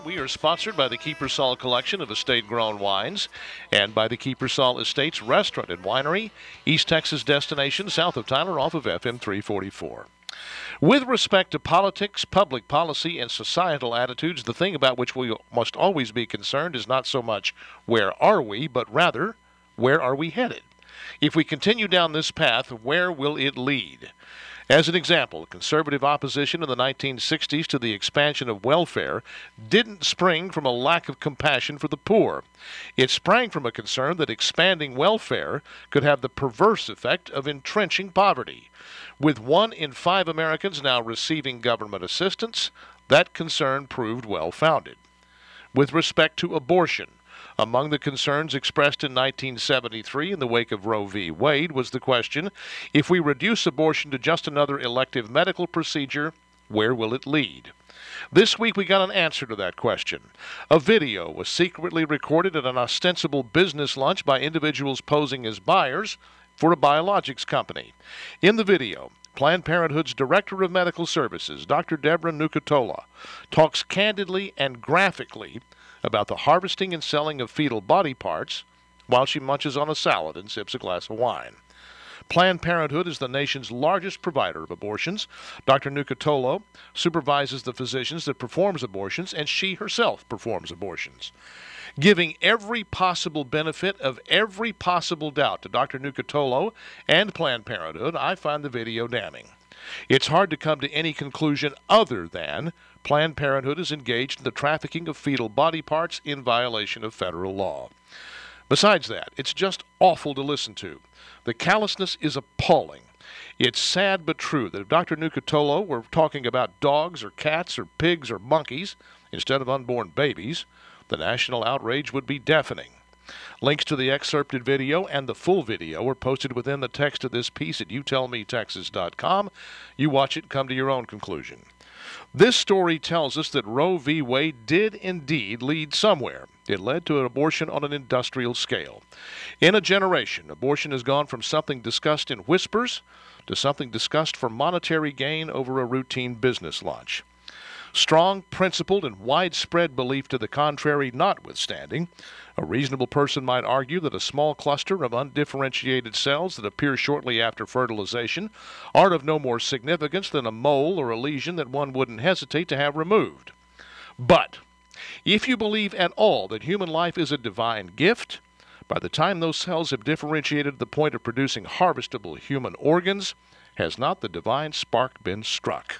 We are sponsored by the Kiepersol Collection of estate-grown wines and by the Kiepersol Estates Restaurant and Winery, East Texas destination south of Tyler off of FM 344. With respect to politics, public policy, and societal attitudes, the thing about which we must always be concerned is not so much where are we, but rather where are we headed? If we continue down this path, where will it lead? As an example, conservative opposition in the 1960s to the expansion of welfare didn't spring from a lack of compassion for the poor. It sprang from a concern that expanding welfare could have the perverse effect of entrenching poverty. With 1 in 5 Americans now receiving government assistance, that concern proved well-founded. With respect to abortion, among the concerns expressed in 1973 in the wake of Roe v. Wade was the question, if we reduce abortion to just another elective medical procedure, where will it lead? This week we got an answer to that question. A video was secretly recorded at an ostensible business lunch by individuals posing as buyers for a biologics company. In the video, Planned Parenthood's Director of Medical Services, Dr. Deborah Nucatola, talks candidly and graphically about the harvesting and selling of fetal body parts while she munches on a salad and sips a glass of wine. Planned Parenthood is the nation's largest provider of abortions. Dr. Nucatola supervises the physicians that performs abortions, and she herself performs abortions. Giving every possible benefit of every possible doubt to Dr. Nucatola and Planned Parenthood, I find the video damning. It's hard to come to any conclusion other than Planned Parenthood is engaged in the trafficking of fetal body parts in violation of federal law. Besides that, it's just awful to listen to. The callousness is appalling. It's sad but true that if Dr. Nucatola were talking about dogs or cats or pigs or monkeys instead of unborn babies, the national outrage would be deafening. Links to the excerpted video and the full video are posted within the text of this piece at youtellmetexas.com. You watch it and come to your own conclusion. This story tells us that Roe v. Wade did indeed lead somewhere. It led to an abortion on an industrial scale. In a generation, abortion has gone from something discussed in whispers to something discussed for monetary gain over a routine business lunch. Strong, principled, and widespread belief to the contrary notwithstanding, a reasonable person might argue that a small cluster of undifferentiated cells that appear shortly after fertilization are of no more significance than a mole or a lesion that one wouldn't hesitate to have removed. But if you believe at all that human life is a divine gift, by the time those cells have differentiated to the point of producing harvestable human organs, has not the divine spark been struck?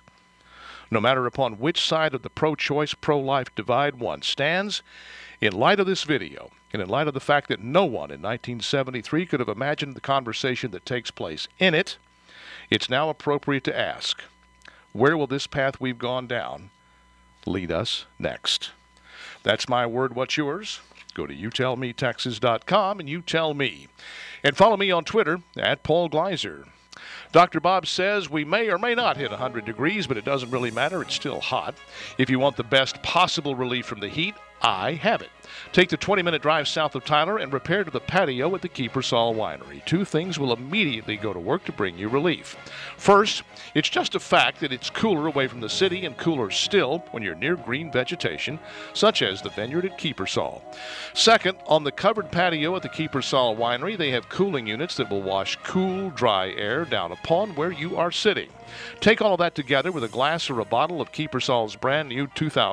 No matter upon which side of the pro-choice, pro-life divide one stands, in light of this video, and in light of the fact that no one in 1973 could have imagined the conversation that takes place in it, it's now appropriate to ask, where will this path we've gone down lead us next? That's my word. What's yours? Go to youtellmetexas.com and you tell me. And follow me on Twitter at Paul Gleiser. Dr. Bob says we may or may not hit 100 degrees, but it doesn't really matter. It's still hot. If you want the best possible relief from the heat, I have it. Take the 20-minute drive south of Tyler and repair to the patio at the Kiepersol Winery. Two things will immediately go to work to bring you relief. First, it's just a fact that it's cooler away from the city and cooler still when you're near green vegetation, such as the vineyard at Kiepersol. Second, on the covered patio at the Kiepersol Winery, they have cooling units that will wash cool, dry air down upon where you are sitting. Take all of that together with a glass or a bottle of Kiepersol's brand new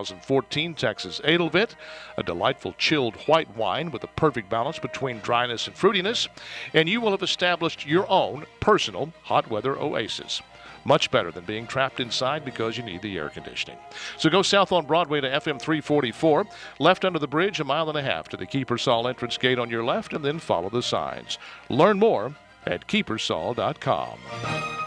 2014 Texas Edelweiss, a delightful chilled white wine with a perfect balance between dryness and fruitiness, and you will have established your own personal hot weather oasis. Much better than being trapped inside because you need the air conditioning. So go south on Broadway to FM 344, left under the bridge 1.5 miles to the Kiepersol entrance gate on your left, and then follow the signs. Learn more at Kiepersol.com.